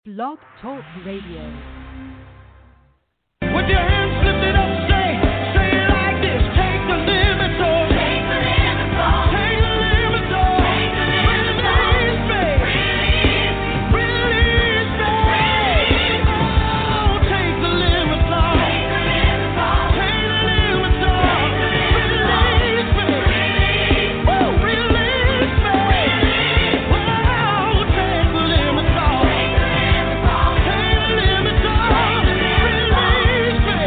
Blog Talk Radio. With your hands lifted up, say it like this. Take the limits off. Take the limits off. Take the limits off. Take the limits off. Release me. Release me. Oh, take the limits off. Take the limits off. Take the limits off. Release me. Woo, release me. Oh, take the limits off. Take the limits off. Take the limits off. Release me.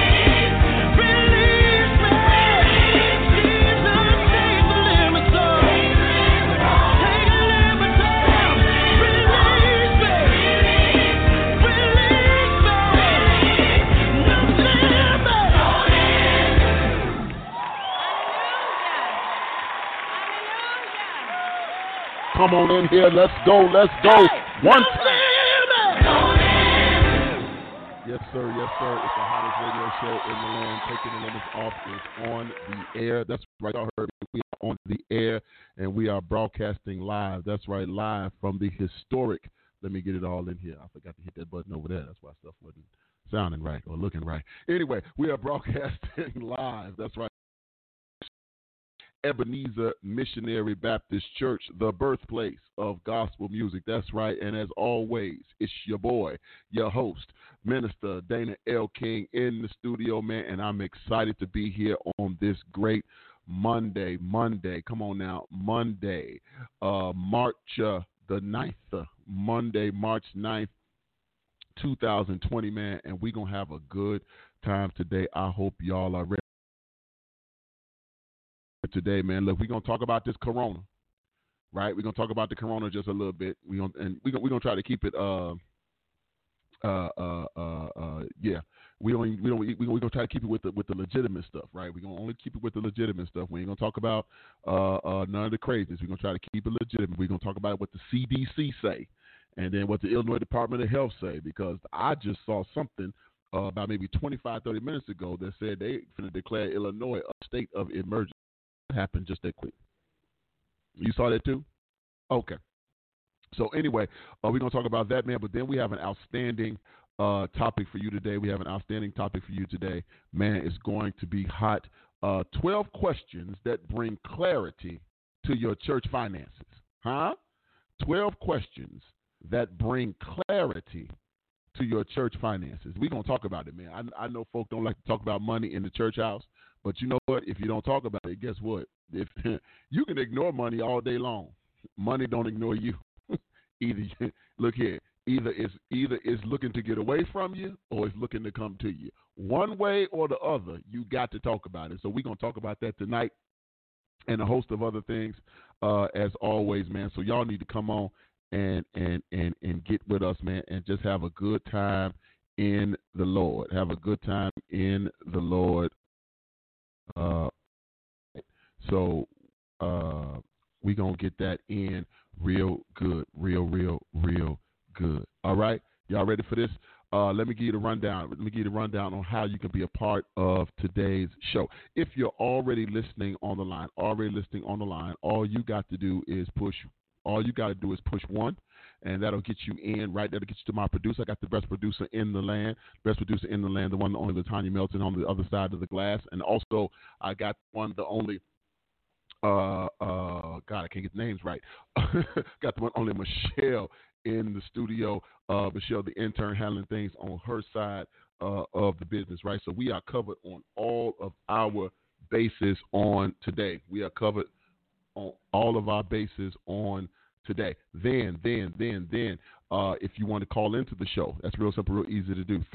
Release me. Jesus, take the limits off. Take the limits off. Release me. Release me. No limits. Come on in here. Let's go. Let's go. One time. Yes, sir. Yes, sir. It's the hottest radio show in the land. Taking the limits off is on the air. That's right. Y'all heard me. We are on the air, and we are broadcasting live. That's right, live from the historic. Let me get it all in here. I forgot to hit that button over there. That's why stuff wasn't sounding right or looking right. Anyway, we are broadcasting live. That's right. Ebenezer Missionary Baptist Church, the birthplace of gospel music. That's right. And as always, it's your boy, your host, Minister Dana L. King in the studio, man. And I'm excited to be here on this great Monday. Come on now. Monday, March the 9th. Monday, March 9th, 2020, man. And we're going to have a good time today. I hope y'all are ready. Today, man, look, we're gonna talk about this corona, right? We're gonna talk about the corona just a little bit. We're gonna try to keep it We're gonna try to keep it with the legitimate stuff, right? We're gonna only keep it with the legitimate stuff. We ain't gonna talk about none of the craziness. We're gonna try to keep it legitimate. We're gonna talk about what the CDC say, and then what the Illinois Department of Health say, because I just saw something about maybe 25, 30 minutes ago that said they finna declare Illinois a state of emergency. Happened just that quick. You saw that too? Okay. So anyway, we're going to talk about that, man, but then we have an outstanding topic for you today. Man, it's going to be hot. 12 questions that bring clarity to your church finances. 12 questions that bring clarity to your church finances. We're going to talk about it, man. I know folk don't like to talk about money in the church house. But you know what? If you don't talk about it, guess what? If you can ignore money all day long, money don't ignore you. Look here. Either it's looking to get away from you or it's looking to come to you. One way or the other, you got to talk about it. So we're gonna talk about that tonight and a host of other things, as always, man. So y'all need to come on and get with us, man, and just have a good time in the Lord. Have a good time in the Lord. So we're going to get that in real good, real good. All right? Y'all ready for this? Let me give you the rundown. On how you can be a part of today's show. If you're already listening on the line, all you got to do is push one, and that'll get you in, right? That'll get you to my producer. I got the best producer in the land, the one, the only, the Tanya Melton on the other side of the glass. And also, I got one, the only, God, I can't get the names right. Got the one, only Michelle in the studio. Michelle, the intern, handling things on her side of the business, right? So we are covered on all of our bases on today. We are covered on all of our bases on today. Then, if you want to call into the show, that's real simple, real easy to do.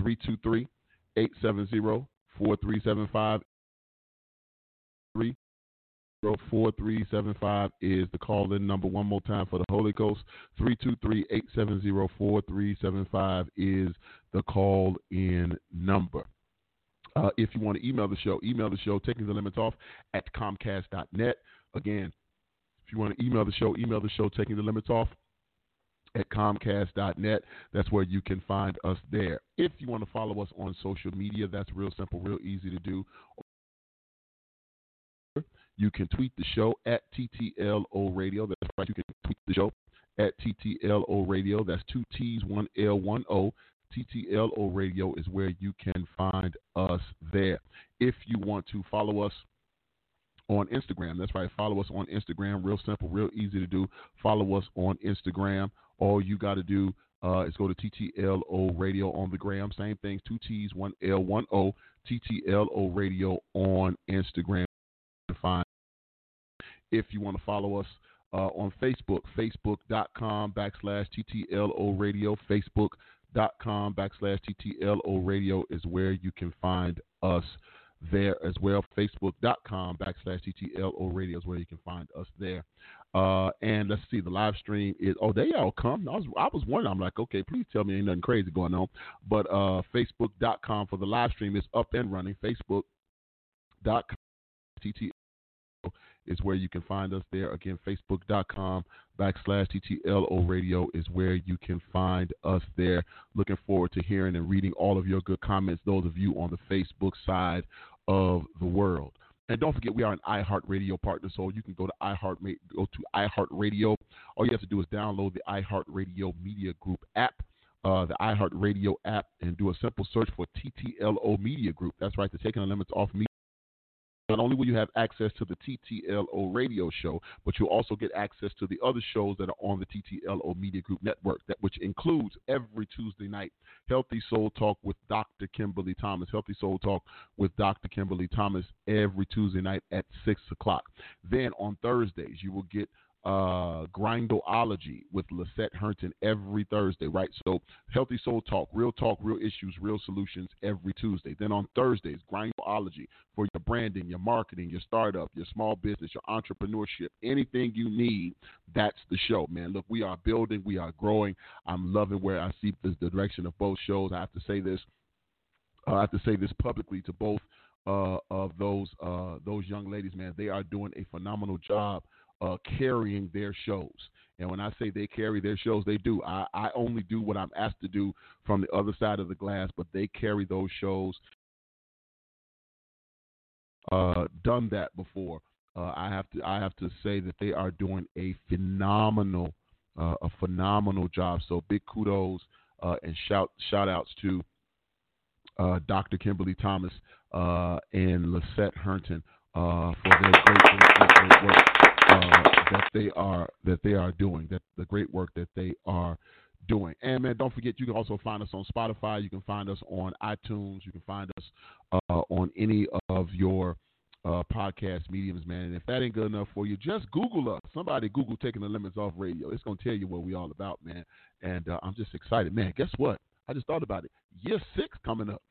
323-870-4375. 4375 is the call-in number. One more time for the Holy Ghost. 323-870-4375 is the call-in number. If you want to email the show, taking the limits off at Comcast.net. Again, if you want to email the show, taking the limits off at Comcast.net. That's where you can find us there. If you want to follow us on social media, that's real simple, real easy to do. You can tweet the show at TTLO Radio. That's right. You can tweet the show at TTLO Radio. That's 2 T's, 1 L, 1 O. TTLO Radio is where you can find us there. If you want to follow us on Instagram, that's right, follow us on Instagram. Real simple, real easy to do. Follow us on Instagram. All you got to do is go to TTLO Radio on the gram. Same thing, 2 T's, 1 L, 1 O. TTLO Radio on Instagram. If you want to follow us on Facebook, facebook.com/TTLO Radio. Facebook.com/TTLO Radio is where you can find us there as well. Facebook.com/TTLO Radio is where you can find us there. And let's see, the live stream is, they all come. I was wondering, I'm like, okay, please tell me ain't nothing crazy going on. But Facebook.com for the live stream is up and running. Facebook.com/TTLO is where you can find us there. Again, Facebook.com/TTLO Radio is where you can find us there. Looking forward to hearing and reading all of your good comments, those of you on the Facebook side of the world. And don't forget, we are an iHeartRadio partner, so you can go to iHeartRadio. All you have to do is download the iHeartRadio Media Group app, the iHeartRadio app, and do a simple search for TTLO Media Group. That's right, they're taking the limits off me. Not only will you have access to the TTLO radio show, but you'll also get access to the other shows that are on the TTLO Media Group network, which includes every Tuesday night, Healthy Soul Talk with Dr. Kimberly Thomas. Healthy Soul Talk with Dr. Kimberly Thomas every Tuesday night at 6 o'clock. Then on Thursdays, you will get Grindology with Lisette Herndon every Thursday, right? So Healthy Soul Talk, real issues, real solutions every Tuesday. Then on Thursdays, Grindology for your branding, your marketing, your startup, your small business, your entrepreneurship, anything you need, that's the show, man. Look, we are building, we are growing. I'm loving where I see the direction of both shows. I have to say this publicly to both of those young ladies, man. They are doing a phenomenal job carrying their shows. And when I say they carry their shows, they do. I only do what I'm asked to do from the other side of the glass, but they carry those shows. Done that before. I have to say that they are doing a phenomenal job. So big kudos and shout outs to Dr. Kimberly Thomas and Lisette Herndon for their great work. That they are doing, that the great work that they are doing. And man, don't forget, you can also find us on Spotify. You can find us on iTunes. You can find us on any of your podcast mediums, man. And if that ain't good enough for you, just Google us. Somebody Google Taking the Limits Off Radio. It's gonna tell you what we all about, man. And I'm just excited, man. Guess what? I just thought about it. Year 6 coming up.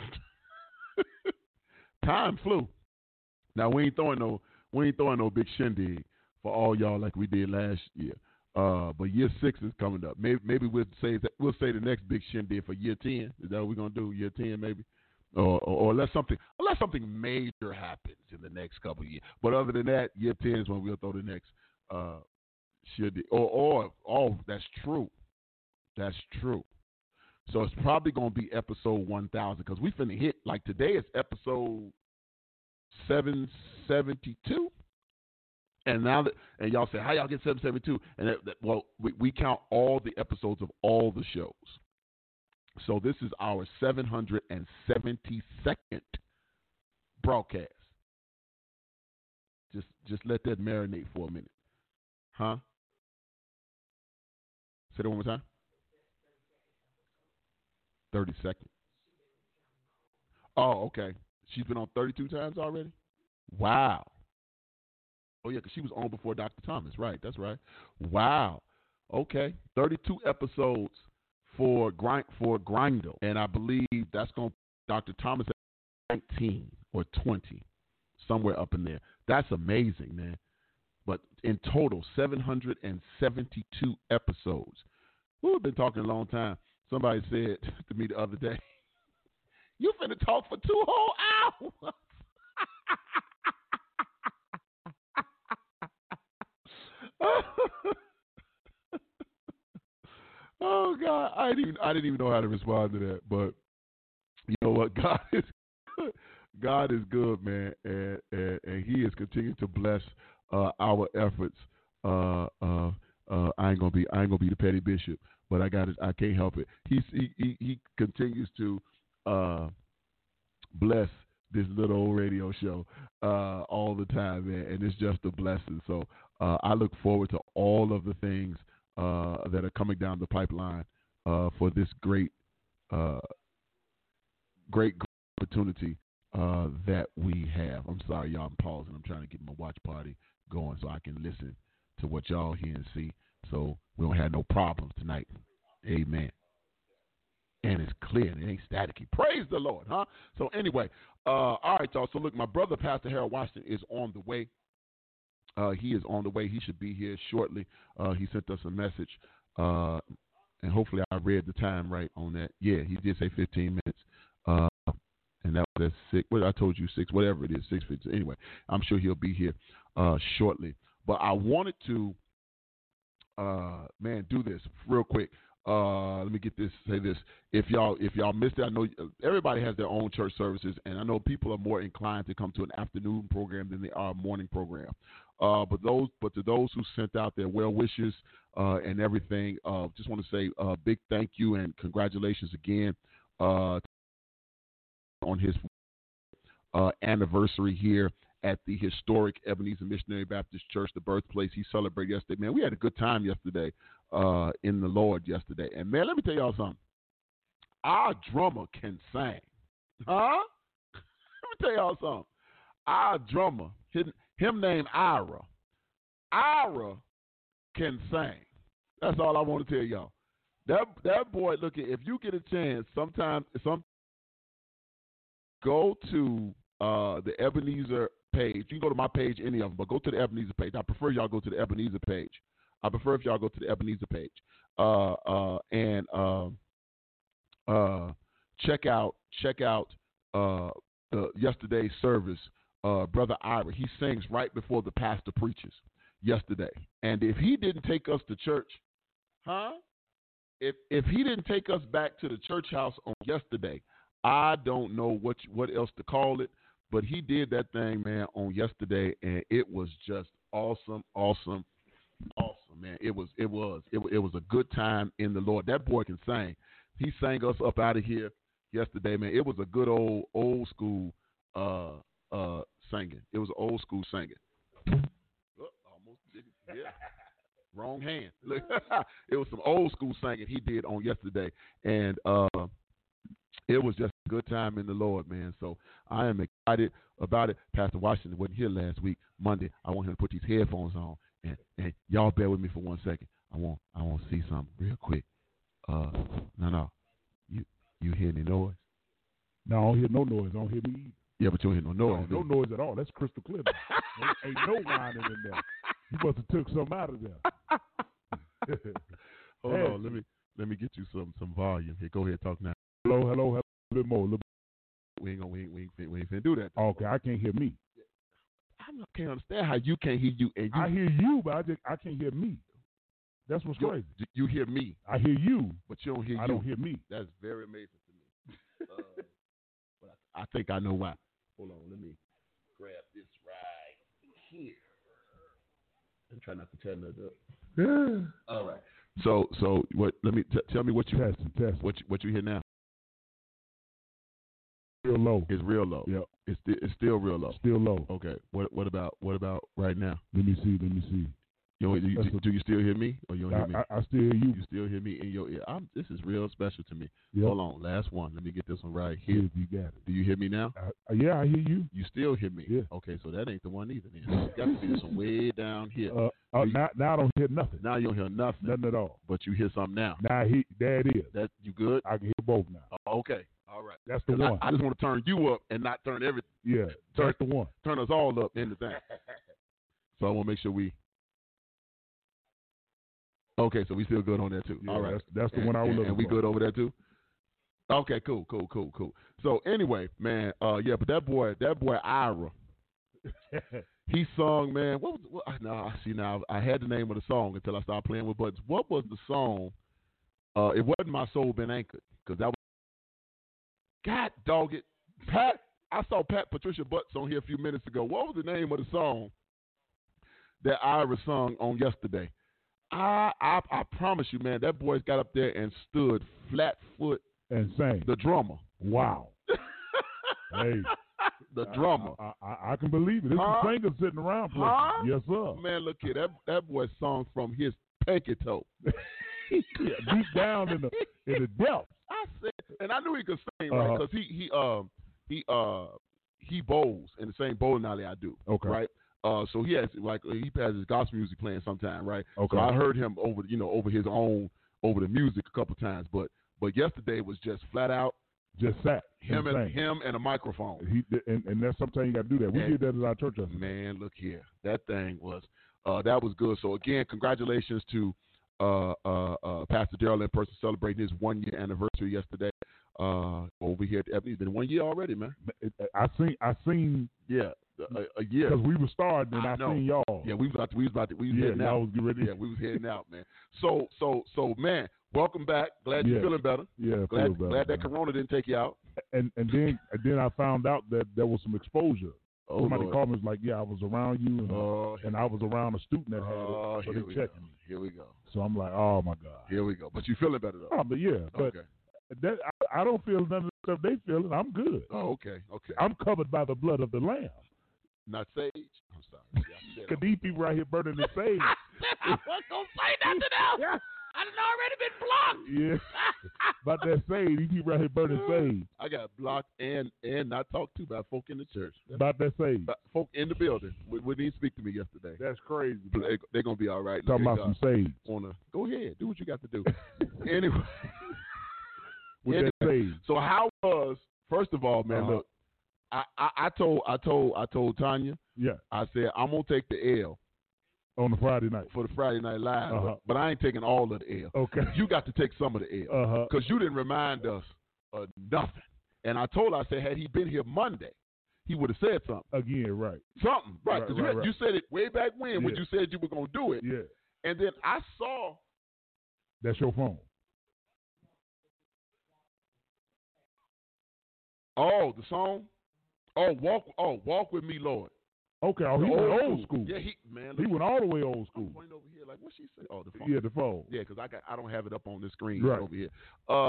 Time flew. Now we ain't throwing no big shindig for all y'all like we did last year. But year 6 is coming up. Maybe we'll say the next big shindig for year 10. Is that what we're gonna do? Year 10 maybe, or unless something major happens in the next couple of years. But other than that, year 10 is when we'll throw the next shindig. Or that's true. That's true. So it's probably gonna be episode 1000 because we finna hit, like today is episode 772. And now and y'all say, how y'all get 772? And we count all the episodes of all the shows. So this is our 772nd broadcast. Just let that marinate for a minute. Huh? Say that one more time. 32nd. Oh, okay. She's been on 32 times already? Wow. Oh, yeah, because she was on before Dr. Thomas. Right, that's right. Wow. Okay. 32 episodes for Grindel. And I believe that's going to Dr. Thomas at 19 or 20, somewhere up in there. That's amazing, man. But in total, 772 episodes. We've been talking a long time. Somebody said to me the other day, you finna talk for 2 whole hours. Oh God, I didn't even know how to respond to that. But you know what? God is good. God is good, man, and He is continuing to bless our efforts I ain't gonna be the petty bishop, but I can't help it. He continues to bless this little old radio show all the time, man, and it's just a blessing. So I look forward to all of the things that are coming down the pipeline for this great opportunity that we have. I'm sorry, y'all. I'm pausing. I'm trying to get my watch party going so I can listen to what y'all hear and see, so we don't have no problems tonight. Amen. And it's clear and it ain't staticky. Praise the Lord, huh? So anyway, all right, y'all. So look, my brother, Pastor Harold Washington, is on the way. He is on the way. He should be here shortly. He sent us a message, and hopefully I read the time right on that. Yeah, he did say 15 minutes. And that was at 6. Well, I told you 6, whatever it is, 6:50. Anyway, I'm sure he'll be here shortly. But I wanted to, do this real quick. Let me say this. If y'all missed it, I know everybody has their own church services, and I know people are more inclined to come to an afternoon program than they are a morning program. But to those who sent out their well wishes and everything, just want to say a big thank you and congratulations again on his anniversary here at the historic Ebenezer Missionary Baptist Church, the birthplace he celebrated yesterday. Man, we had a good time yesterday in the Lord yesterday. And, man, let me tell y'all something. Our drummer can sing. Huh? Let me tell y'all something. Our drummer, him named Ira. Ira can sing. That's all I want to tell y'all. That boy, look, if you get a chance, go to the Ebenezer page. You can go to my page, any of them, but go to the Ebenezer page. I prefer y'all go to the Ebenezer page. And check out yesterday's service. Brother Ira, he sings right before the pastor preaches yesterday. And if he didn't take us to church, if he didn't take us back to the church house on yesterday, I don't know what else to call it, but he did that thing, man, on yesterday, and it was just awesome, man. It was a good time in the Lord. That boy can sing. He sang us up out of here yesterday, man. It was a good old school singing. It was old school singing. Almost did it. Yeah. Wrong hand. Look, it was some old school singing he did on yesterday, and it was just a good time in the Lord, man. So I am excited about it. Pastor Washington wasn't here last week, Monday. I want him to put these headphones on, and y'all bear with me for 1 second. I want to see something real quick. No. You hear any noise? No, I don't hear no noise. I don't hear me either. Yeah, but you don't hear no noise. No noise at all. That's crystal clear. Ain't no whining in there. You must have took something out of there. Hold on, let me get you some volume here. Go ahead, talk now. Hello, a little bit more. We ain't finna do that. Okay, I can't hear me. I can't understand how you can't hear you. And I hear you, but I can't hear me. That's what's crazy. You hear me. I hear you, but you don't hear you. I don't hear me. That's very amazing to me. But I think I know why. Hold on, let me grab this right here. I'm trying not to turn that up. Yeah. All right. So what? Let me tell me what you test. What you hear now? Real low. It's real low. Yep. It's still real low. Still low. Okay. What about right now? Let me see. Do you still hear me, or you don't hear me? I still hear you. You still hear me in your ear. This is real special to me. Yep. Hold on, last one. Let me get this one right here. Yeah, you got it. Do you hear me now? Yeah, I hear you. You still hear me? Yeah. Okay, so that ain't the one either. Then it's got to be this one way down here. Now I don't hear nothing. Now you don't hear nothing. Nothing at all. But you hear something now. Now there it is. That you good? I can hear both now. Okay. All right. That's the one. I just want to turn you up and not turn everything. Yeah, that's the one. Turn us all up in the thing. So I want to make sure we. Okay, so we still good on that too. Yeah, all right. That's the one I was looking for. And we good over there too? Okay, cool. So anyway, man, but that boy Ira, he sung, man. Now I had the name of the song until I started playing with buttons. What was the song? It wasn't My Soul Been Anchored, because that was. God dog it, Pat. I saw Patricia Butts on here a few minutes ago. What was the name of the song that Ira sung on yesterday? I promise you, man, that boy's got up there and stood flat foot. And sang. The drummer. Wow. Hey. The drummer. I can believe it. There's some singers sitting around playing. Huh? Yes, sir. Man, look here. That boy sung from his pinky toe. Yeah, deep down in the depths. I said, and I knew he could sing, right? Because he bowls in the same bowling alley I do. Okay. Right. So he has his gospel music playing sometime, right? Okay. So I heard him over the music a couple times, but yesterday was just flat out just sat him and a microphone. And that's sometimes you got to do that. We did that at our church yesterday. Man, look here, that thing was that was good. So again, congratulations to Pastor Darrell in person celebrating his 1 year anniversary yesterday. Over here at Ebony. It's been 1 year already, man. I seen. Yeah, a year. Because we were starting, and I seen y'all. Yeah, we was heading out. Y'all was getting ready. Yeah, we was heading out, man. So, man, welcome back. Glad you're feeling better. Yeah, glad that Corona didn't take you out. And then I found out that there was some exposure. Somebody called me and was like, yeah, I was around you, and I was around a student that had it, so they checked me. Here we go. So I'm like, oh, my God. Here we go. But you feeling better, though? Oh, but yeah. But okay. That, I don't feel none of the stuff they feeling. I'm good. Oh, okay. I'm covered by the blood of the Lamb. Not sage. I'm sorry. Because these people right here burning the sage. I wasn't going to say nothing else. Yeah. I done already been blocked. Yeah. About that sage. These people right here burning sage. I got blocked and not talked to by folk in the church. About that sage. Folk in the building wouldn't even speak to me yesterday. That's crazy. They're going to be all right. Talking about some sage. Go ahead. Do what you got to do. Anyway. That sage. So how was, first of all, man, look, I told Tanya, I said, I'm going to take the L. On the Friday night. For the Friday Night Live. But I ain't taking all of the L. Okay. You got to take some of the L. Because you didn't remind us of nothing. And I told her, I said, had he been here Monday, he would have said something. Again, right. Something. Right. Because you said it way back when you said you were going to do it. Yeah. And then I saw. That's your phone. Oh, the song? Walk with me, Lord. Okay, he went old school. Yeah, he went all the way old school. I'm pointing over here, like what she say? Oh, the phone. Yeah, the phone. Yeah, because I don't have it up on the screen right over here.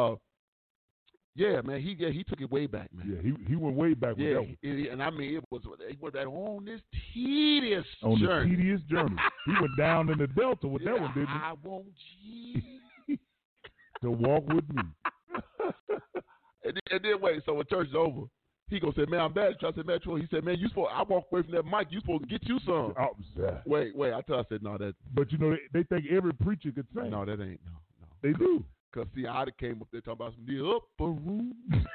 Yeah, man, he took it way back, man. Yeah, he went way back with that one. And I mean, he went back on this tedious journey. On the tedious journey. He went down in the Delta with that one, didn't he? I want you to walk with me. And then wait, so when church is over, he gonna say, man, I'm bad. I said, man, he said, man, I walk away from that mic. You supposed to get you some. Wait. I said, no, that. But you know, they think every preacher could sing. No, that ain't. No. They do. Cause see, I came up there talking about the upper room.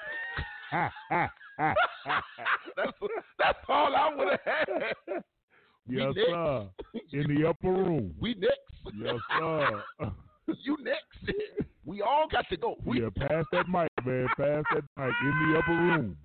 That's all I would have had. Yes, sir. In the upper room. We next. Yes, sir. You next. We all got to go. Pass that mic, man. Pass that mic in the upper room.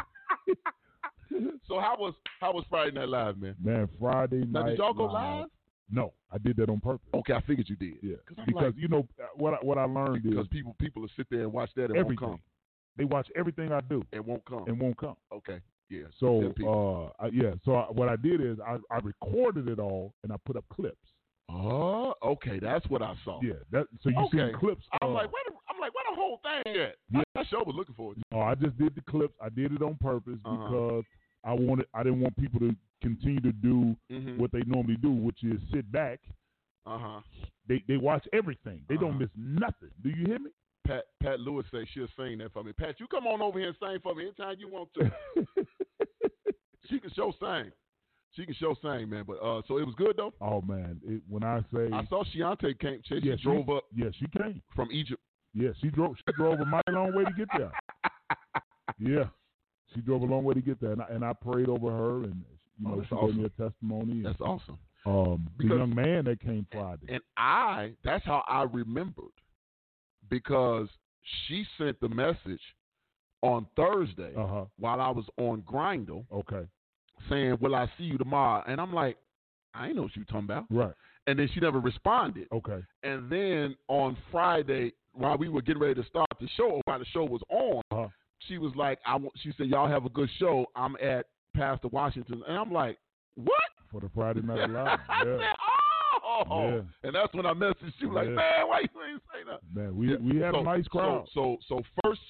So how was Friday Night Live, man? Man, Friday night. Now, did y'all go live? No, I did that on purpose. Okay, I figured you did. Yeah, because you know what I learned is because people will sit there and watch that and everything. Won't come. They watch everything I do and won't come. Okay. Yeah. So what I did is I recorded it all and I put up clips. Oh, okay, that's what I saw. Yeah, so you see clips. I'm like, where the whole thing at? Yeah. That show was looking for it. No, I just did the clips. I did it on purpose because I didn't want people to continue to do what they normally do, which is sit back. They watch everything. They don't miss nothing. Do you hear me? Pat Lewis says she'll sing that for me. Pat, you come on over here and sing for me anytime you want to. She can show sing, man. But so it was good though. Oh man, when I say I saw Shiante came. She drove up. Yeah, she came from Egypt. Yeah, she drove a mighty long way to get there. Yeah, she drove a long way to get there, and I prayed over her, and she gave me a testimony. That's awesome. The young man that came Friday, and that's how I remembered, because she sent the message on Thursday while I was on Grindel. Okay. Saying, will I see you tomorrow? And I'm like, I ain't know what you talking about. Right. And then she never responded. Okay. And then on Friday, while we were getting ready to start the show, or while the show was on, she was like, she said, y'all have a good show. I'm at Pastor Washington. And I'm like, what? For the Friday Night Live. I said, Oh, and that's when I messaged you like, man, why you ain't say nothing? Man, we had a nice crowd. So first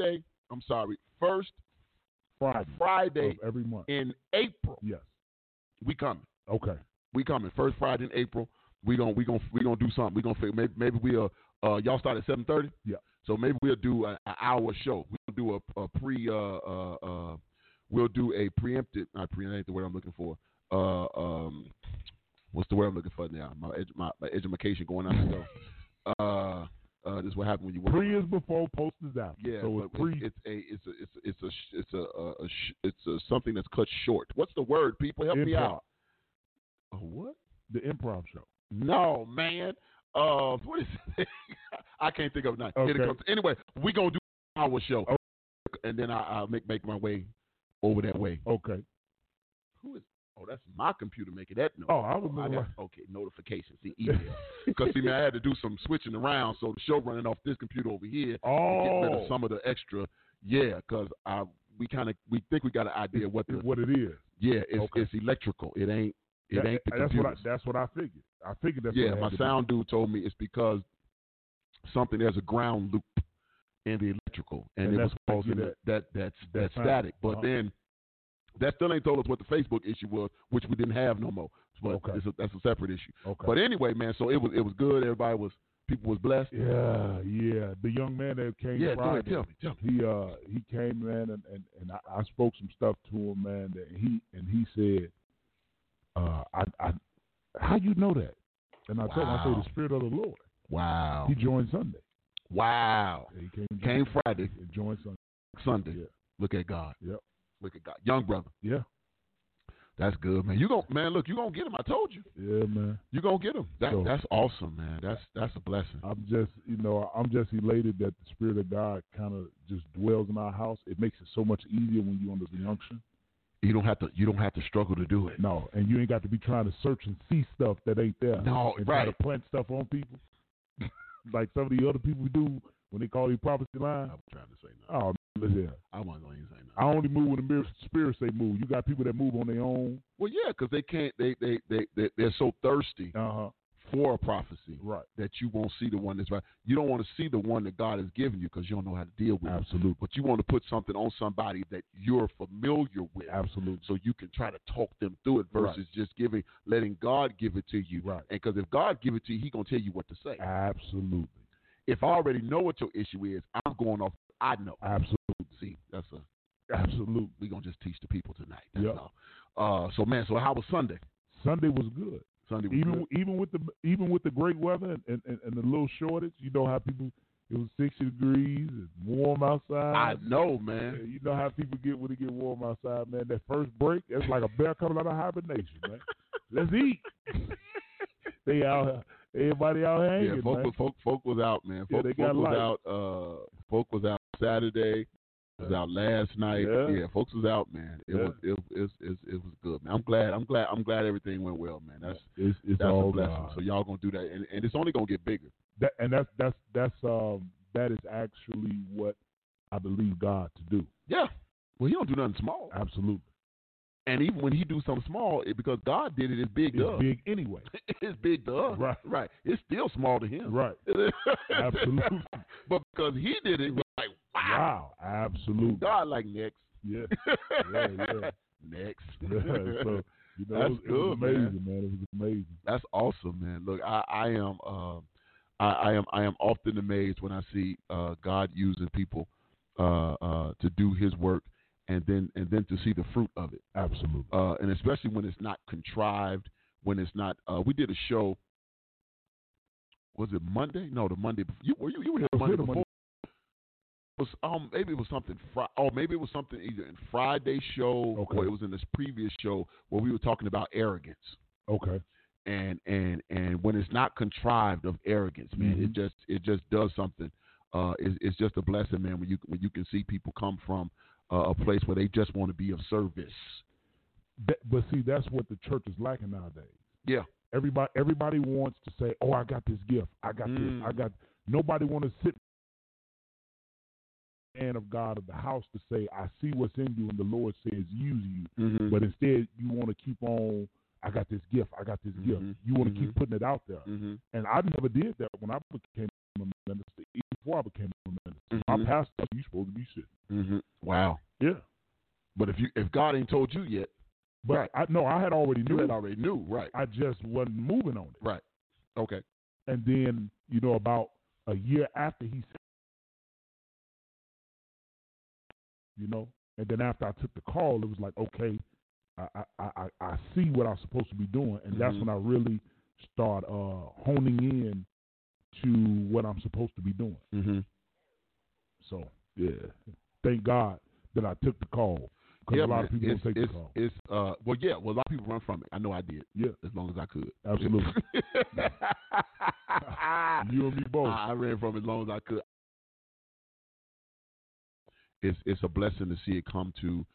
Friday of every month in April. Yes, we coming. Okay, we coming. First Friday in April. We gonna do something. We gonna figure. Maybe we'll y'all start at 7:30. Yeah. So maybe we'll do an hour show. We'll do a pre. We'll do a preempted. Not preempted. Ain't the word I'm looking for. What's the word I'm looking for now? My education going out the door. This is what happened when you work. Pre is before, post is after. Yeah, so it's pre. It's something that's cut short. What's the word? People help me out. What? The improv show. No, man. What is it? I can't think of it now. Okay. Anyway, we're going to do our show. Okay. And then I'll make my way over that way. Okay. Who is? Oh, that's my computer making that noise. Oh, I was okay, notifications. See, email. Because, see, man, I had to do some switching around, so the show running off this computer over here. Oh. To get rid of some of the extra. Yeah, because we think we got an idea what it is. Yeah, it's electrical. It ain't the computers. That's what I figured. I figured that's yeah, what my sound dude told me it's because there's a ground loop in the electrical, and it was causing that static. But then that still ain't told us what the Facebook issue was, which we didn't have no more. But that's a separate issue. Okay. But anyway, man, so it was good. People was blessed. Yeah. The young man that came. Yeah, Friday, go ahead, tell me. He came, man, and I spoke some stuff to him, man. That he said, how you know that? And I told him, I said, the Spirit of the Lord. Wow. He joined Sunday. Wow. Yeah, he came Friday. And joined Sunday. Yeah. Look at God. Yep. Look at God. Young brother. Yeah. That's good, man. You're going to get him. I told you. Yeah, man. You're going to get him. That's awesome, man. That's a blessing. I'm just elated that the Spirit of God kind of just dwells in our house. It makes it so much easier when you're under the unction. You don't have to struggle to do it. No, and you ain't got to be trying to search and see stuff that ain't there. No, and right. Try to plant stuff on people, like some of the other people do when they call you prophecy line. I was trying to say nothing. Oh, listen. I wasn't going to say nothing. I only move when the Spirit say move. You got people that move on their own. Well, yeah, because they can't. They're so thirsty for a prophecy, right? That you won't see the one that's right. You don't want to see the one that God has given you because you don't know how to deal with it. Absolutely. But you want to put something on somebody that you're familiar with. Absolutely. So you can try to talk them through it versus just letting God give it to you. Right. And because if God give it to you, He's gonna tell you what to say. Absolutely. If I already know what your issue is, I'm going off what I know. Absolutely. See, absolutely. We're gonna just teach the people tonight. That's all. So how was Sunday? Sunday was good. Sunday was good. Even with the great weather and the little shortage, you know how people. It was 60 degrees and warm outside. I know, man. You know how people get when it get warm outside, man. That first break, it's like a bear coming out of hibernation, man. Let's eat. They out. Everybody out hanging. Folk was out, man. Folk was out Saturday. Was out last night. Yeah, folks was out, man. It was good, man. I'm glad everything went well, man. That's all a blessing. God. So y'all gonna do that, and it's only gonna get bigger. That is actually what I believe God to do. Yeah. Well, He don't do nothing small. Absolutely. And even when He do something small, because God did it, it's big to us. It's big anyway. It's big to us. Right. It's still small to Him. Right. Absolutely. But because He did it, we're like, wow. Absolutely. God like next. Yeah. Next. So, that's it was amazing, man. It was amazing. That's awesome, man. Look, I am often amazed when I see God using people to do His work, and then to see the fruit of it. Absolutely. And especially when it's not contrived, when it's not. We did a show. Was it Monday? No, the Monday before. You were here the Monday before. Maybe it was something. Maybe it was something either in Friday's show or it was in this previous show where we were talking about arrogance. Okay. And when it's not contrived of arrogance, man, it just does something. It's just a blessing, man. When you can see people come from a place where they just want to be of service. But see, that's what the church is lacking nowadays. Yeah. Everybody wants to say, "Oh, I got this gift. I got this. I got." Nobody want to sit. Man of God of the house to say, I see what's in you, and the Lord says use you. But instead, you want to keep on I got this gift. I got this gift. You want to keep putting it out there. And I never did that when I became a minister. Even before I became a minister, my pastor, you supposed to be sitting. Wow. Yeah. But if God ain't told you yet, but I had already knew. You had already knew, right? I just wasn't moving on it. Right. Okay. And then about a year after he said, and then after I took the call, it was like, okay, I see what I'm supposed to be doing, and that's when I really start honing in to what I'm supposed to be doing. So yeah, thank God that I took the call, because a lot of people don't take the call. Well, a lot of people run from it. I know I did. Yeah, as long as I could. Absolutely. You and me both. I ran from it as long as I could. It's a blessing to see it coming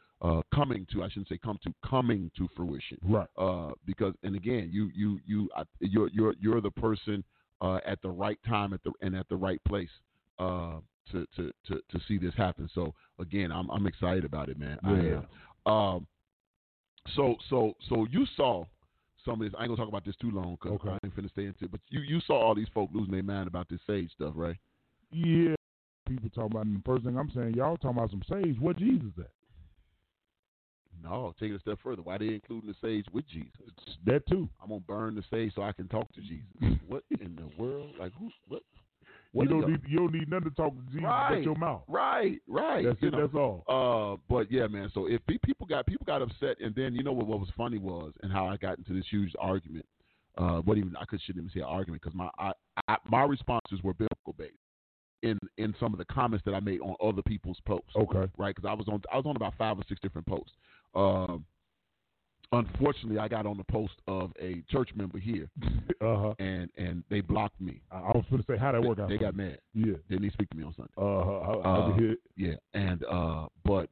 to fruition. Right. Because, and again, you're the person at the right time at the right place to see this happen. So again, I'm excited about it, man. Yeah. I am. So you saw some of this. I ain't gonna talk about this too long because I ain't finna stay into it. But you saw all these folk losing their mind about this sage stuff, right? Yeah. People talking about, and the first thing I'm saying, y'all talking about some sage. Where Jesus at? No, take it a step further. Why they including the sage with Jesus? That too. I'm gonna burn the sage so I can talk to Jesus. What in the world? Like who? What? You don't need nothing to talk to Jesus but your mouth. Right. That's it. That's all. But yeah, man. So if people got upset, and then what was funny was, and how I got into this huge argument. I shouldn't even say argument, because my responses were biblical based. In some of the comments that I made on other people's posts. Okay. Right? Because I was on about 5 or 6 different posts. Unfortunately, I got on the post of a church member here, and they blocked me. I was going to say, how that work out? They got mad. Yeah. They didn't speak to me on Sunday. I hear it. Yeah, and but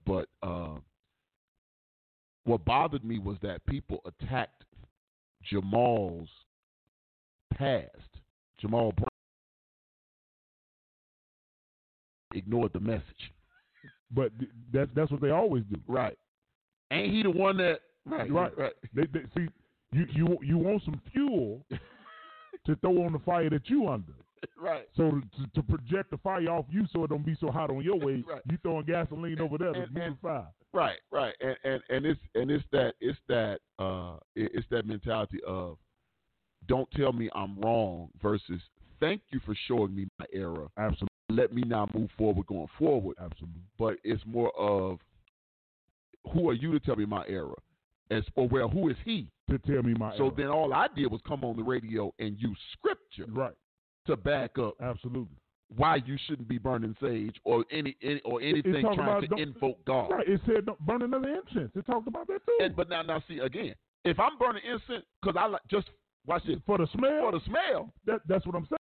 what bothered me was that people attacked Jamal's past. Jamal Brown ignored the message. But that's what they always do. Right. Ain't he the one that? Right. They see, you want some fuel to throw on the fire that you under. Right. So to project the fire off you, so it don't be so hot on your way, you throwing gasoline over there to move the fire. Right. And it's that mentality of don't tell me I'm wrong versus thank you for showing me my error. Absolutely. Let me now move forward going forward. Absolutely. But it's more of, who are you to tell me my error? Who is he to tell me my error? So then all I did was come on the radio and use scripture to back up why you shouldn't be burning sage or anything trying to invoke God. Right. It said don't burn another incense. It talked about that too. But now see again, if I'm burning incense because I just watch it for the smell. For the smell. That's what I'm saying.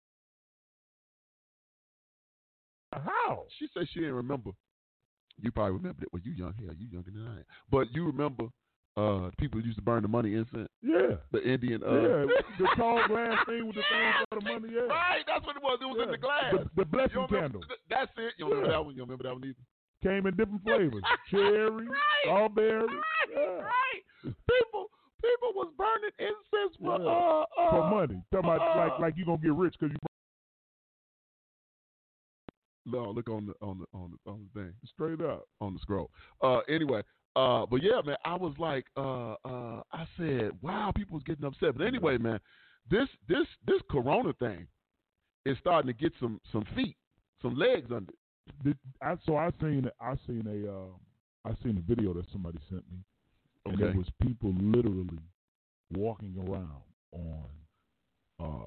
How? She said she didn't remember. You probably remember it. Well, you young. Hell, you younger than I am. But you remember people used to burn the money incense? Yeah. The Indian. The tall glass thing with the thing for the money, yeah. Right, that's what it was. It was in the glass. The blessing candle. That's it. You don't remember that one? You don't remember that one either? Came in different flavors. Cherry, strawberry. Right. People was burning incense for money. Talking about like you gonna get rich because you. No, look on the thing. Straight up on the scroll. Anyway, but yeah, man, I was like, I said, wow, people was getting upset. But anyway, man, this Corona thing is starting to get some feet, some legs under it. I seen a video that somebody sent me, and it was people literally walking around on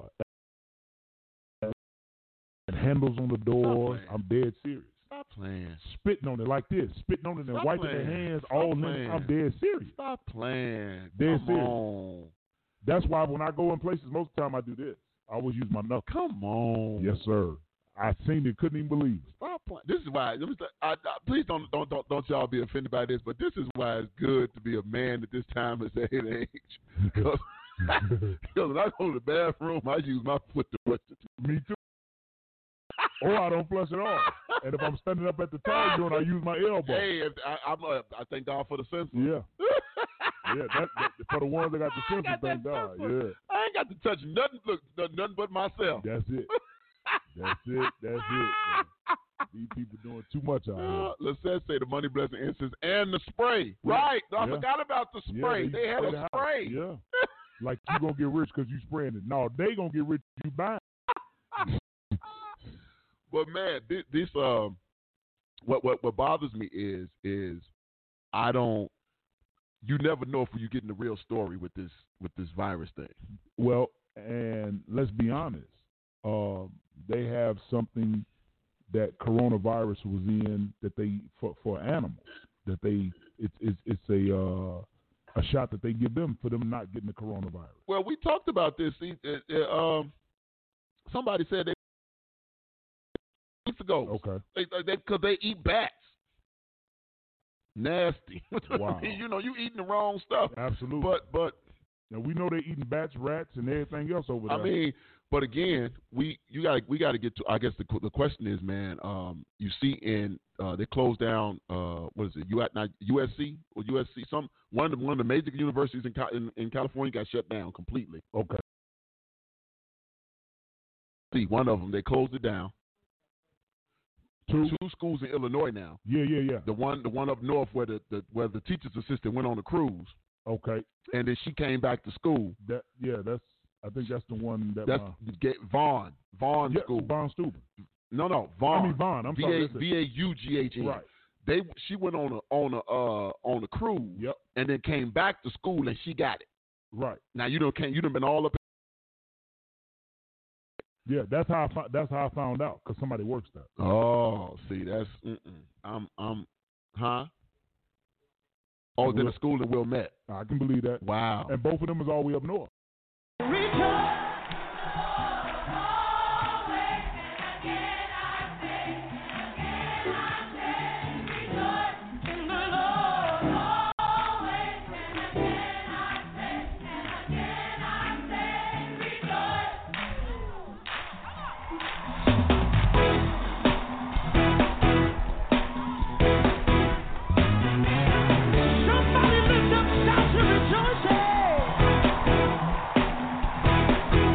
handles on the doors. I'm dead serious. Stop playing. Spitting on it like this. Spitting on it and wiping their hands all in. I'm dead serious. Stop playing. Dead serious. That's why when I go in places, most of the time I do this. I always use my knuckles. Come on. Yes, sir. I seen it, couldn't even believe it. Stop playing. This is why. Please don't y'all be offended by this, but this is why it's good to be a man at this time of age. Because when I go to the bathroom, I use my foot to brush the teeth. Me too. Or I don't flush it off. And if I'm standing up at the towel joint, I use my elbow. Hey, I thank God for the sensor. Yeah. for the ones that got the sense, thank God. Yeah. I ain't got to touch nothing. Look, nothing but myself. That's it. That's it. Man. These people doing too much out here. Let's say the money blessing incense and the spray. Yeah. Right. I forgot about the spray. Yeah, they had a spray. Yeah. Like you gonna get rich because you spraying it. No, they gonna get rich if you buying it. But man, this what bothers me is you never know if you're getting the real story with this virus thing. Well, and let's be honest, they have something that coronavirus was in that they for animals that it's a shot that they give them for them not getting the coronavirus. Well, we talked about this. Somebody said they weeks ago. Okay. Because they eat bats. Nasty. Wow. You eating the wrong stuff. Absolutely. But now we know they're eating bats, rats, and everything else over there. I mean, but again, we got to get to. I guess the question is, man. You see, they closed down. What is it? USC or USC? One of the major universities in California got shut down completely. Okay. See, one of them they closed it down. Two schools in Illinois now. Yeah. The one up north where the teacher's assistant went on a cruise. Okay. And then she came back to school. I think that's the one that's Vaughn School. Vaughn Steuben. No, Vaughn. I mean Vaughn. I'm sorry. VAUGHN. Right. She went on a cruise. Yep. And then came back to school and she got it. Right. Now you done been all up. Yeah, that's how I found out because somebody works there. Oh, see, that's huh? Oh, then a school in Wilmette. I can believe that. Wow. And both of them is all the way up north. Somebody lift up shouts and rejoicing.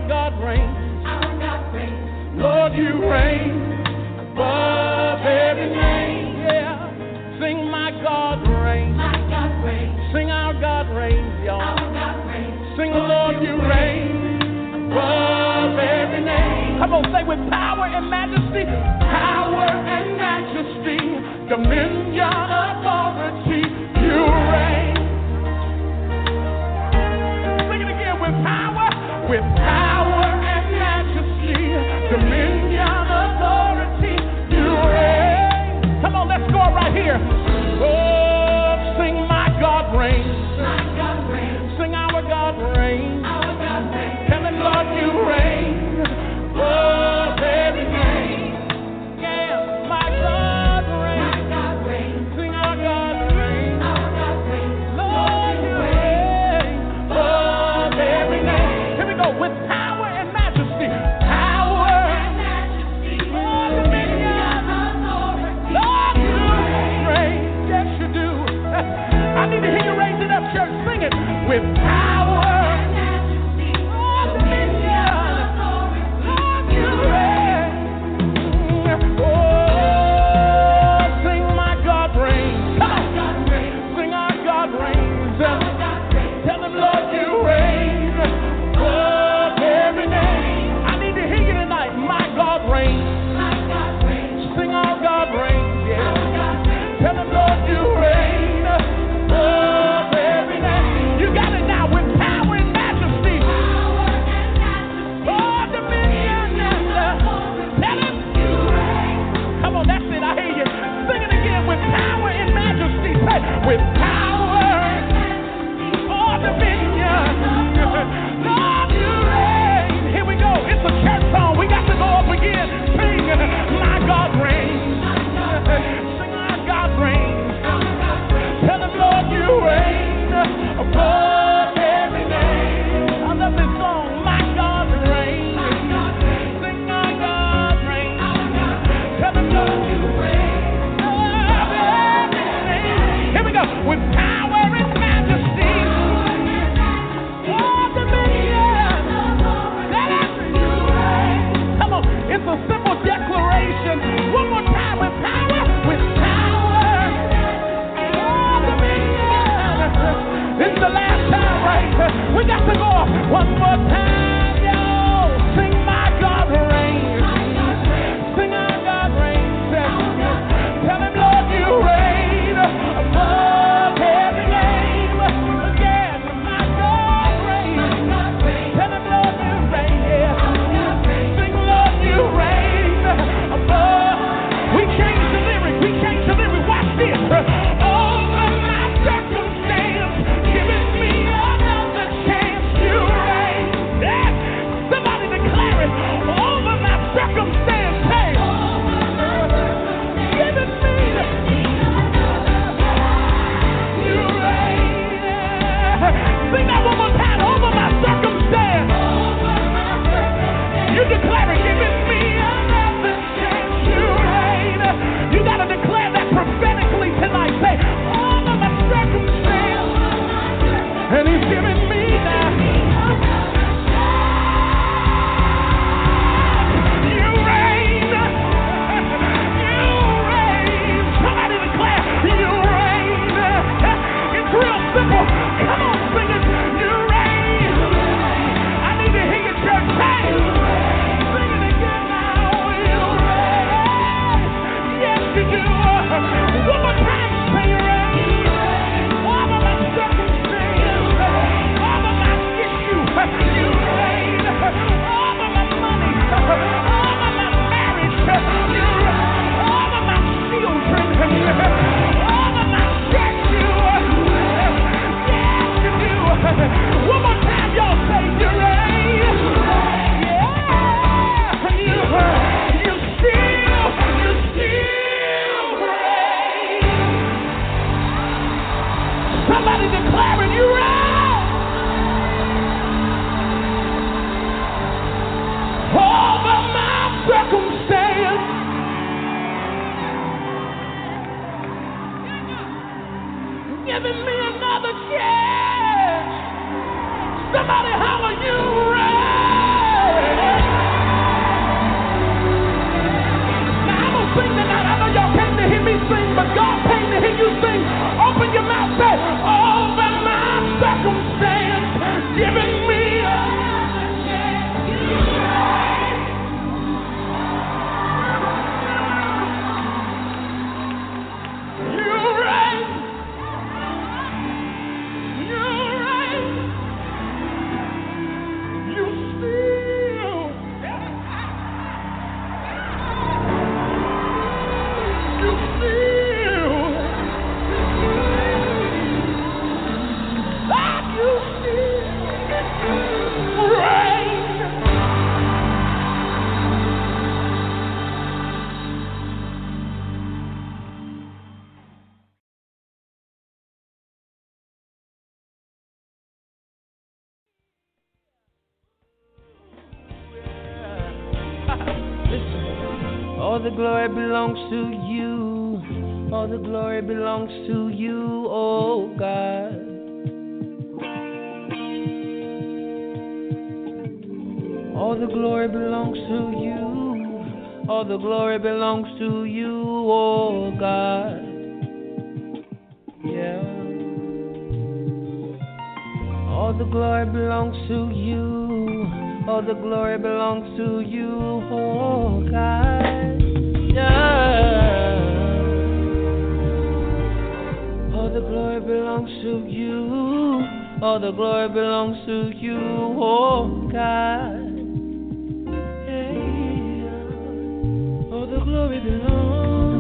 God reigns. Our God reigns. Lord, you reign above every name. Yeah. Sing my God reigns. My God reigns. Sing our God reigns, y'all. Our God reigns. Sing Lord, you reign above every name. Come on, say with power and majesty. Power and majesty. Dominion, authority. You reign. Sing it again with power. With power and majesty. Dominion, authority. You reign. Come on, let's go right here. Oh, sing my God reigns. My God reigns. Sing our God reigns. Our God reigns. Tell him, Lord, you reign. Oh, every name. Yeah, my God reigns. My God reigns. Sing our God reigns. Our God reigns. Lord, you reign. Oh, every name. Here we go. With power. All the glory belongs to you. All the glory belongs to you, oh God. All the glory belongs to you. All the glory belongs to you, oh God. Yeah. All the glory belongs to you. All the glory belongs to you, oh God. Yeah. All the glory belongs to you. All the glory belongs to you, oh God. Hey. All the glory belongs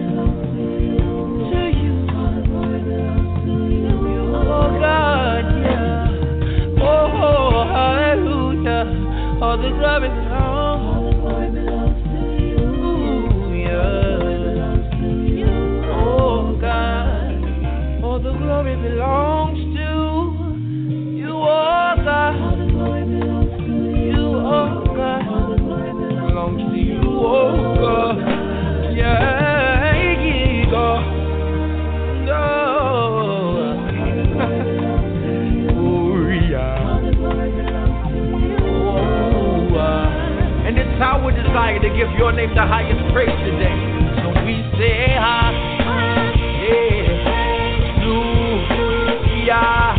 to you. All the glory belongs to you, oh God. Yeah. Oh, hallelujah. All the glory belongs. All the glory belongs to you. Yeah. Oh God. All the glory belongs to you, oh God. All the glory belongs to you, oh God. All the glory belongs to you, oh God. Yeah, God. No. Oh yeah. Oh, and it's our desire to give your name the highest praise today. So we say, yeah.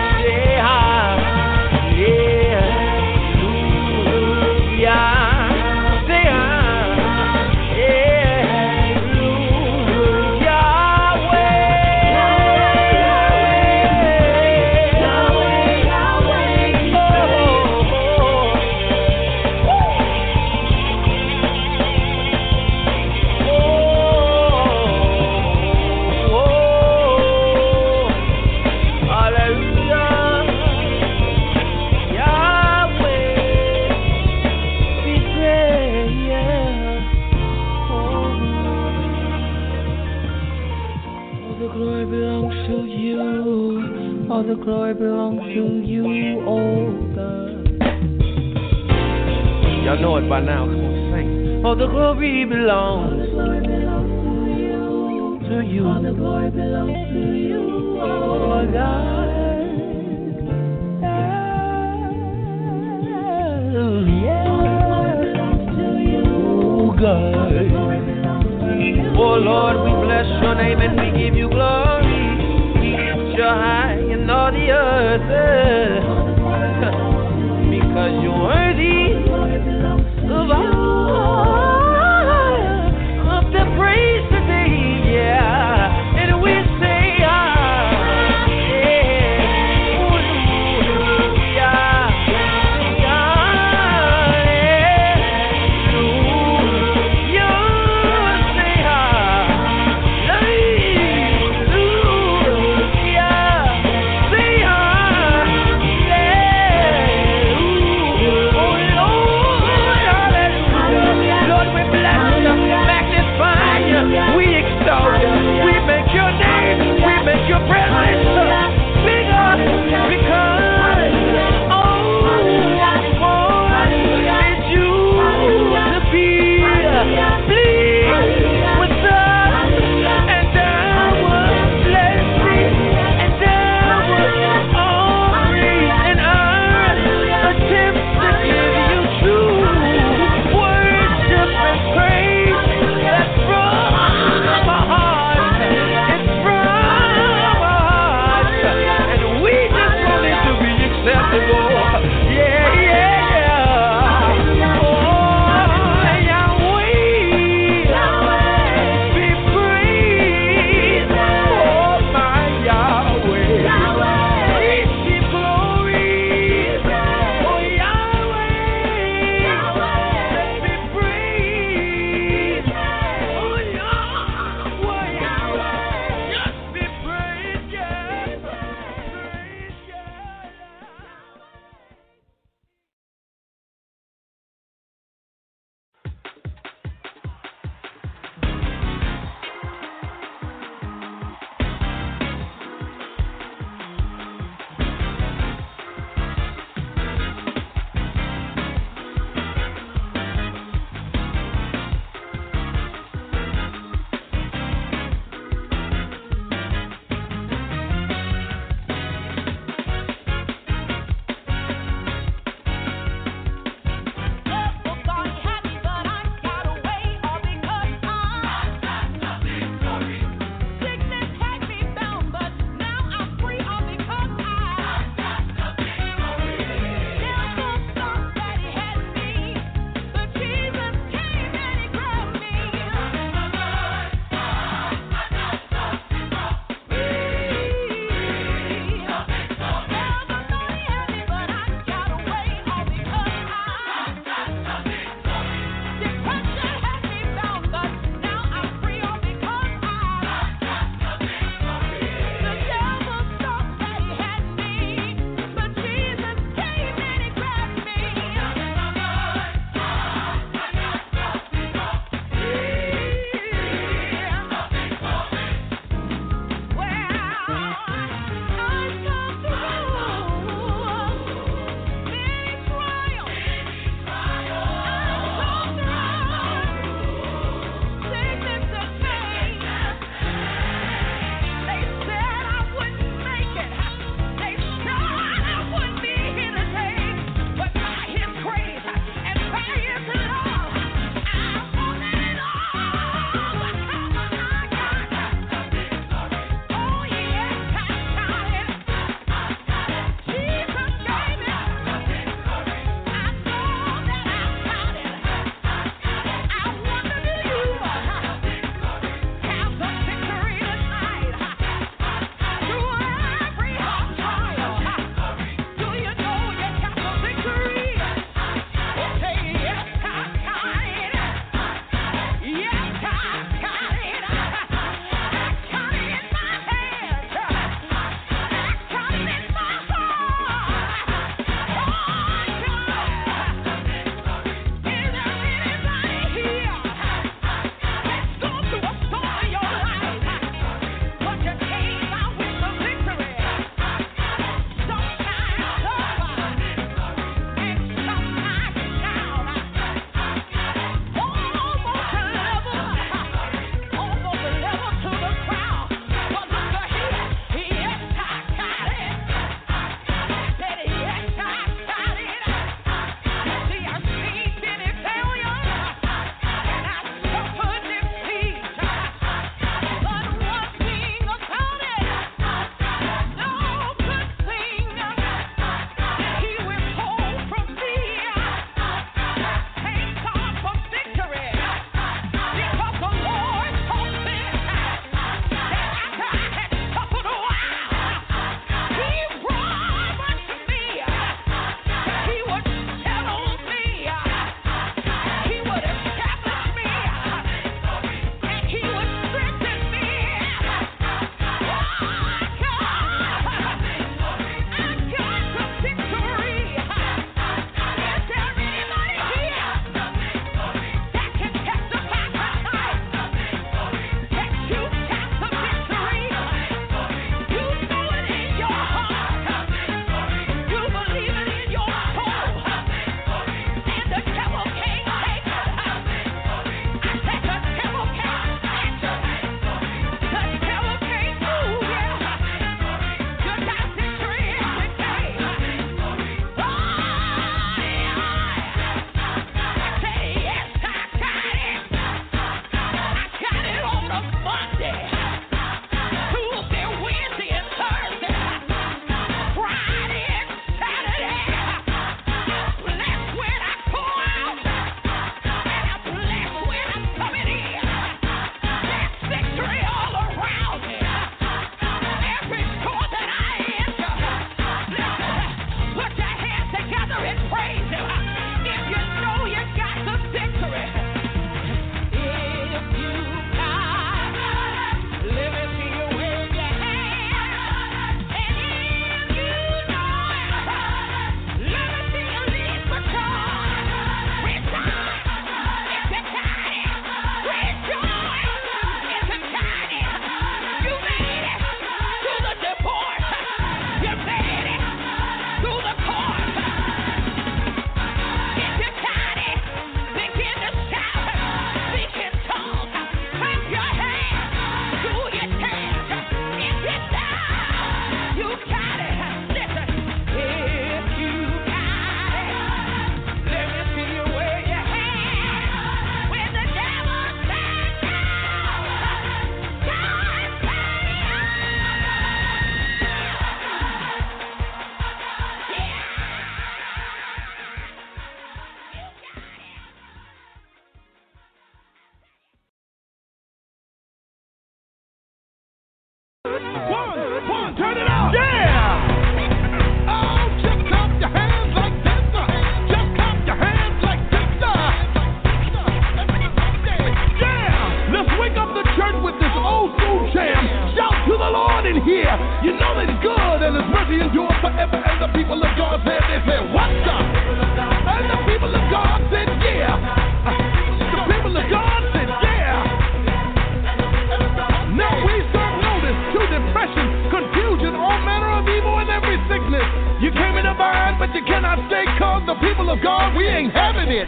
All the glory belongs to you, oh God. Y'all know it by now. Come on, sing. All the glory belongs to you. All the glory belongs to you, oh God. Oh God. Oh Lord, we bless your name and we give you glory. You're high in all the earth because you're worthy of all of the praise today, yeah. And we say, yeah.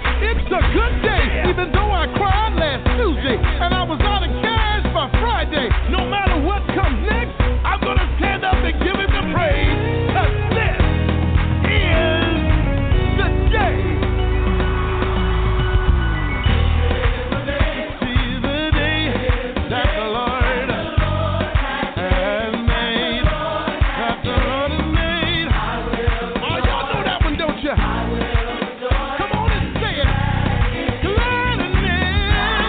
It's a good day, even though I cried last Tuesday and I was out of cash by Friday. No matter what comes next, I'm gonna stand up and give him the praise. 'Cause this is the day. See the day that the Lord has made. That the Lord has made. Oh, y'all know that one, don't you? Come on and say it. Glad in it.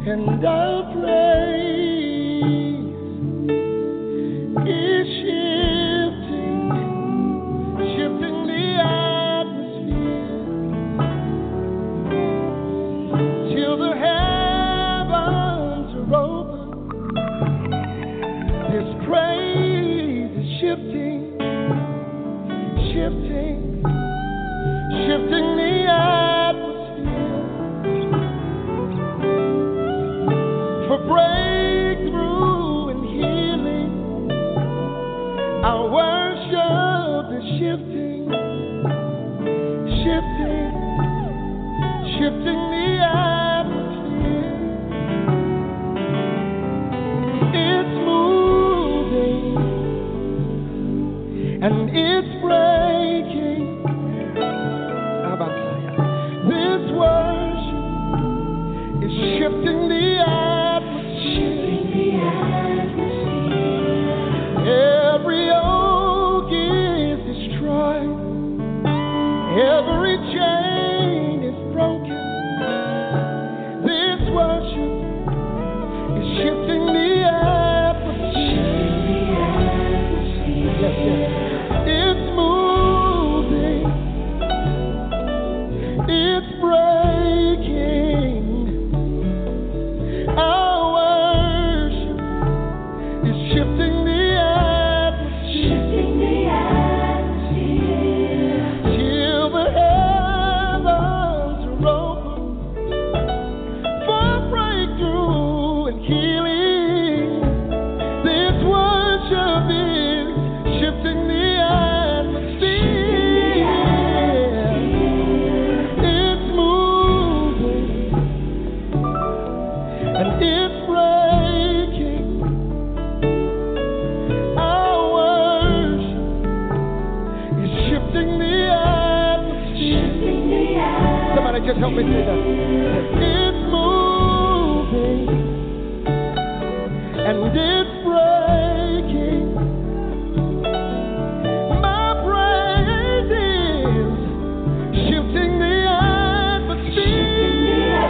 and our praise is shifting, shifting the atmosphere till the heavens are open. This praise is shifting, shifting, shifting the atmosphere for breakthrough and healing. Our worship is shifting, shifting, shifting the atmosphere. It's moving and it's breaking. This worship is shifting the atmosphere. Every yoke is destroyed. Every chain is broken. This worship is shifting the atmosphere. Yes, yes. It's moving. It's breaking. Our worship is shifting the atmosphere. Till the heavens are open for breakthrough and healing. This worship is shifting the atmosphere. It's moving and it's breaking. Our worship is shifting the atmosphere. Somebody just help me say that. It's moving and it's breaking. My praise is shifting the atmosphere.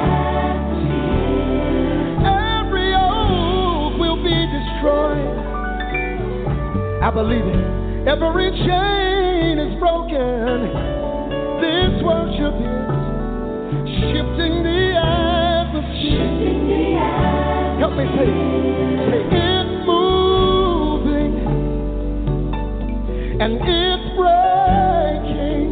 Every yoke will be destroyed. I believe it. Every chain is broken. This worship is shifting the atmosphere. Help me say it. Say it's moving and it's breaking.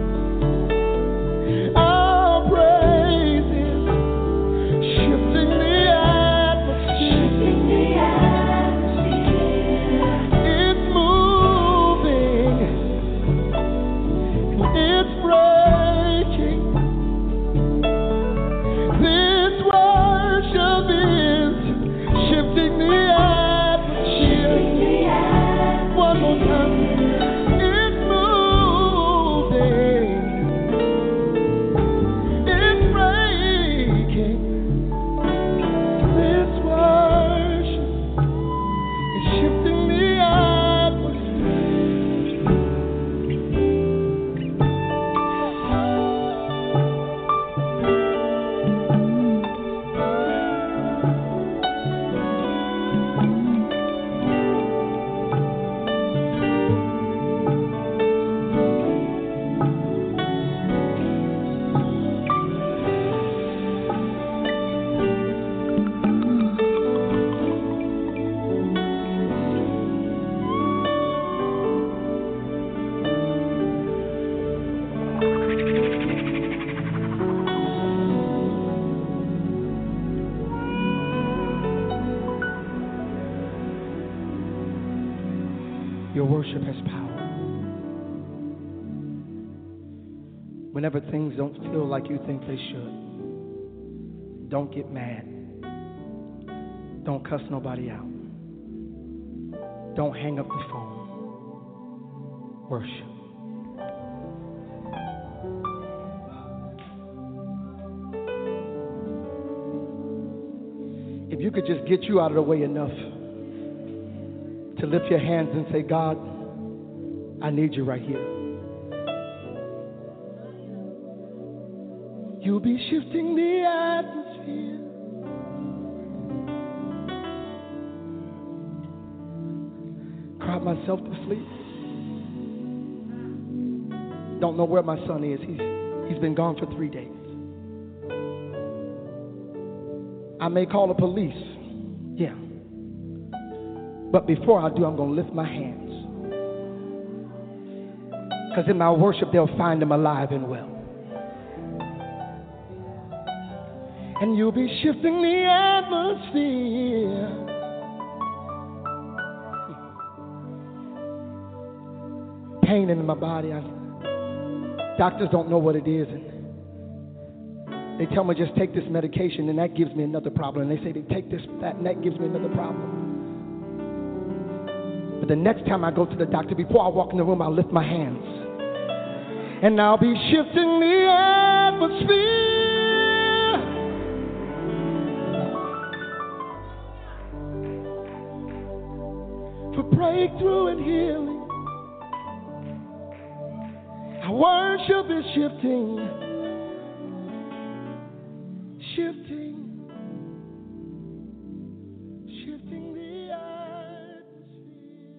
Our praise is shifting the atmosphere. It's moving and it's breaking. This worship is shifting the atmosphere. One more time. It's moving. It's breaking. This worship is shifting the atmosphere. Your worship has power. Whenever things don't feel like you think they should, don't get mad. Don't cuss nobody out. Don't hang up the phone. Worship. If you could just get you out of the way enough to lift your hands and say, God, I need you right here. You'll be shifting the atmosphere. cried myself to sleep. Don't know where my son is. He's been gone for 3 days. I may call the police. Yeah. But before I do, I'm going to lift my hands. Because in my worship, they'll find him alive and well. And you'll be shifting the atmosphere. Pain in my body. Doctors don't know what it is. And they tell me just take this medication and that gives me another problem. And they say they take this, that, and that gives me another problem. But the next time I go to the doctor, before I walk in the room, I'll lift my hands. And I'll be shifting the atmosphere. For breakthrough and healing. Our worship is shifting. Shifting the atmosphere.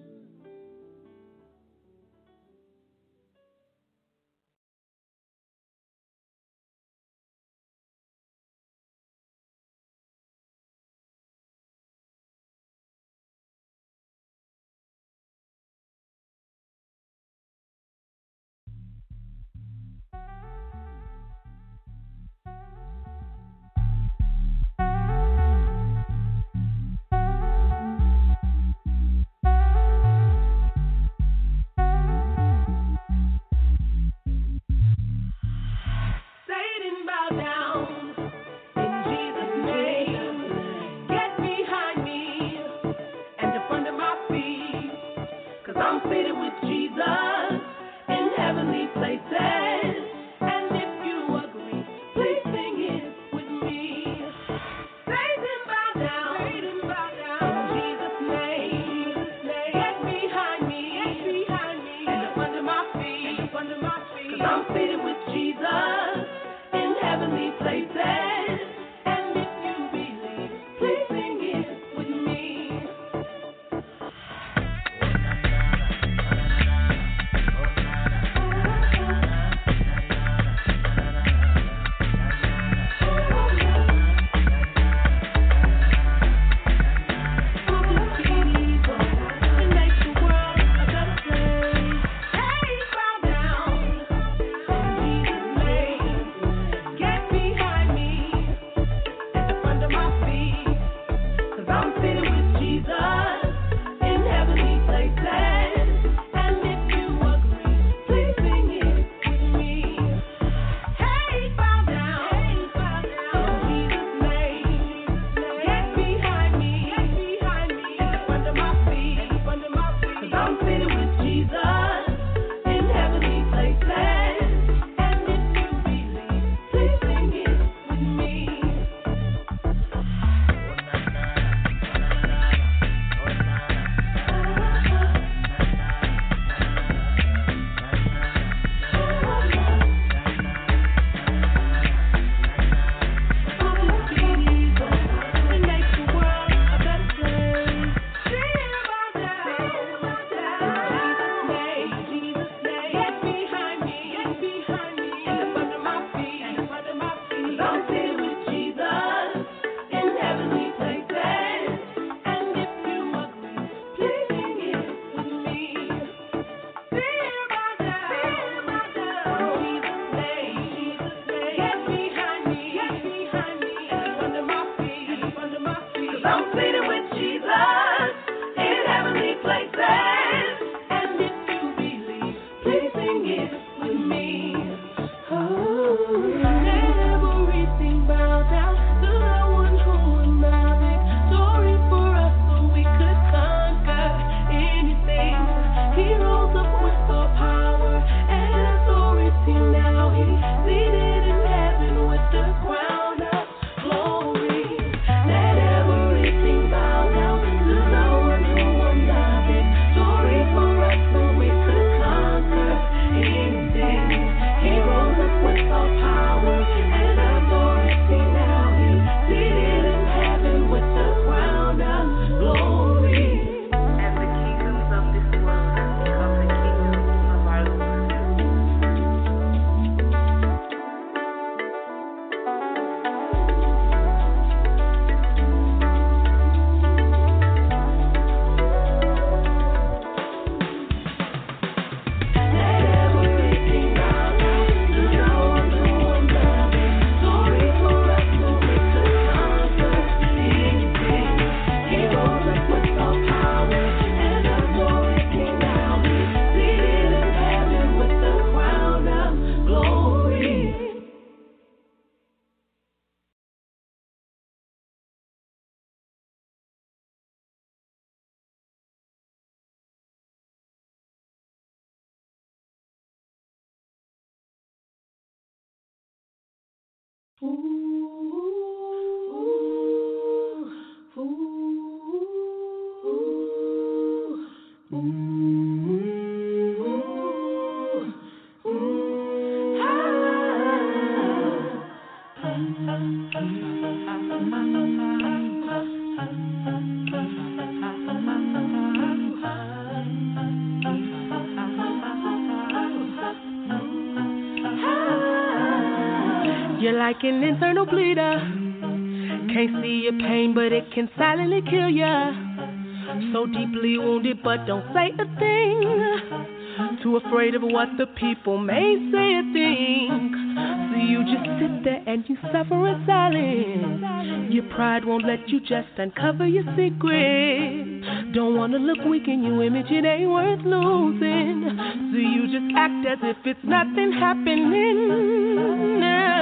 You're like an internal bleeder. Can't see your pain, but it can silently kill ya. So deeply wounded, but don't say a thing. Too afraid of what the people may say or think. So you just sit there and you suffer in silence. Your pride won't let you just uncover your secret. Don't wanna look weak in your image, it ain't worth losing. So you just act as if it's nothing happening.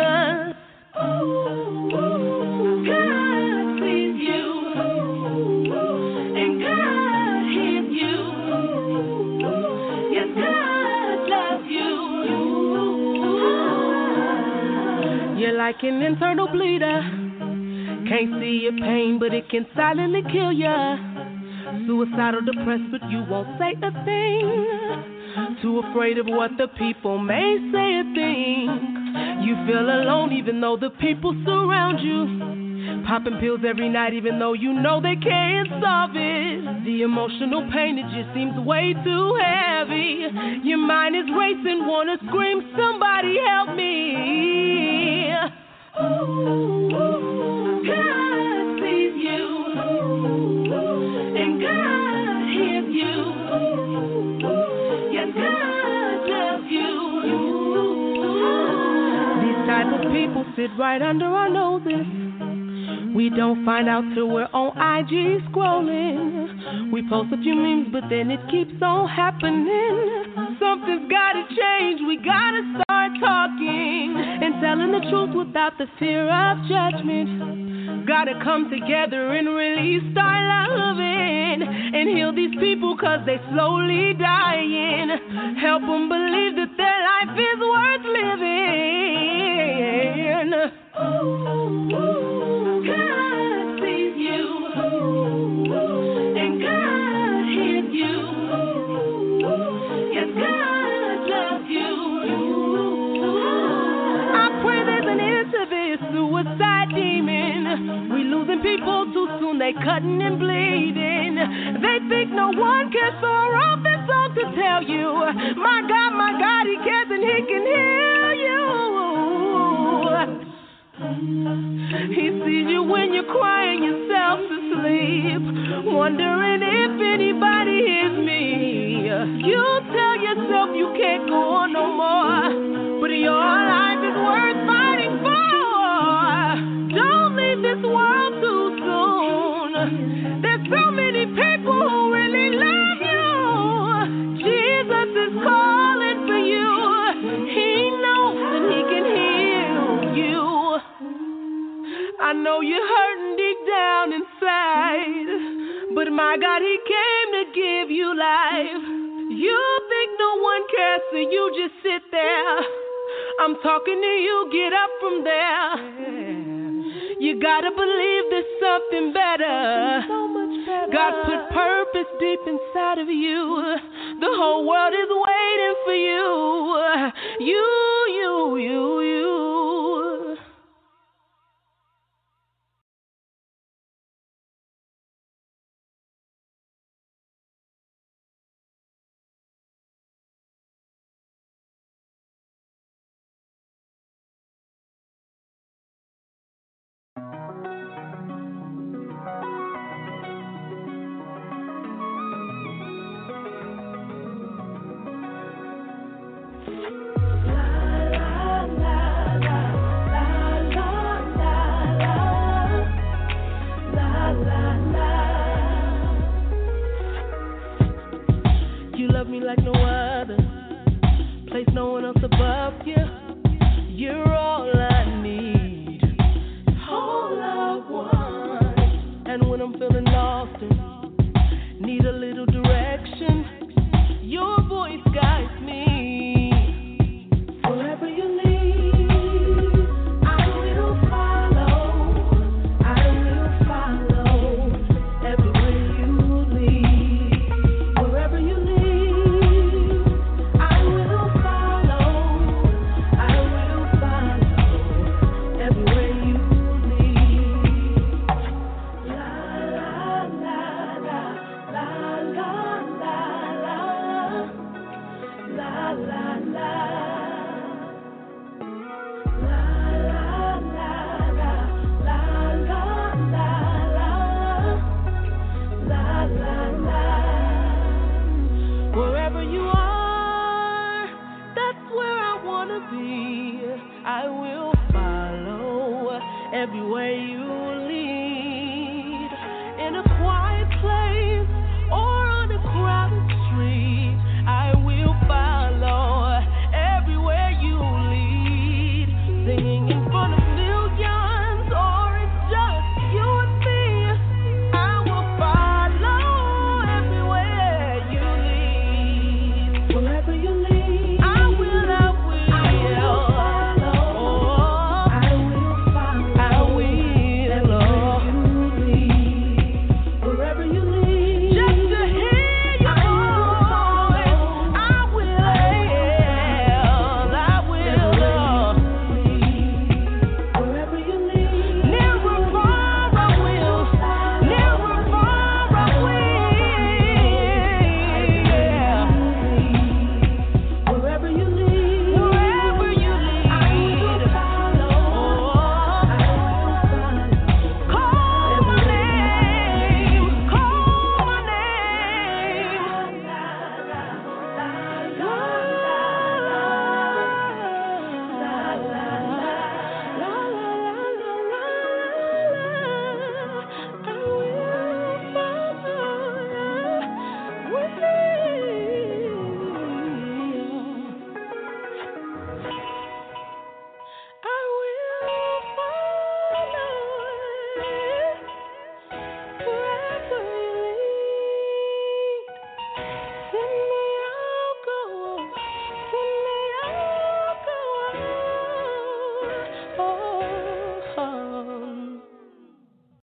God sees you, and God hears you. Yes, God loves you. You're like an internal bleeder. Can't see your pain, but it can silently kill ya. Suicidal, depressed, but you won't say a thing. Too afraid of what the people may say or think. You feel alone even though the people surround you. Popping pills every night even though you know they can't solve it. The emotional pain, it just seems way too heavy. Your mind is racing, wanna scream, somebody help me. God sees you, and God hears you. Yes, God loves you. These type of people sit right under our noses. We don't find out till we're on IG scrolling. We post a few memes, but then it keeps on happening. Something's gotta change, we gotta start talking and telling the truth without the fear of judgment. Gotta come together and really start loving and heal these people cause they slowly dying. Help them believe that their life is worth living. God sees you, and God hears you. Yes, God loves you. I pray there's an end to this suicide demon. We losing people too soon, they cutting and bleeding. They think no one cares, so I wrote this song to tell you, my God, He cares and He can heal you. He sees you when you're crying yourself to sleep, wondering if anybody hears me. You tell yourself you can't go on no more, but your life is worth fighting for. Don't leave this world too soon. There's so many people who really love you. Jesus is calling for you. He knows that He can heal you. I know you're hurting deep down inside, but my God, He came to give you life. You think no one cares, so you just sit there. I'm talking to you, get up from there. You gotta believe there's something better. God put purpose deep inside of you. The whole world is waiting for you. You. Like no other, place no one else above you. You're all I need, all I want. And when I'm feeling lost and